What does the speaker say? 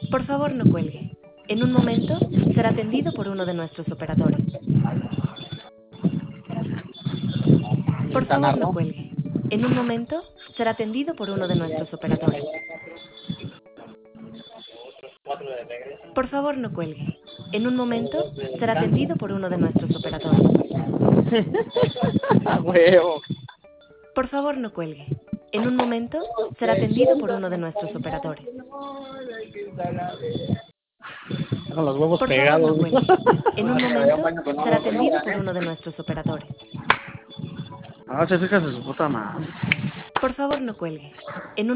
Por favor, no cuelgue. En un momento será atendido por uno de nuestros operadores. Por favor, no Quintana Roo. cuelgue. En un momento será atendido por uno de nuestros operadores. Por favor, no cuelgue. En un momento será atendido por uno de nuestros operadores. A huevo. Por favor, no cuelgue. En un momento será atendido por uno de nuestros operadores. Con los huevos Por favor, no pegados. cuelgue. En un momento será atendido por uno de nuestros operadores. Ah, se fijas de su puta madre. Por favor, no cuelgue. En un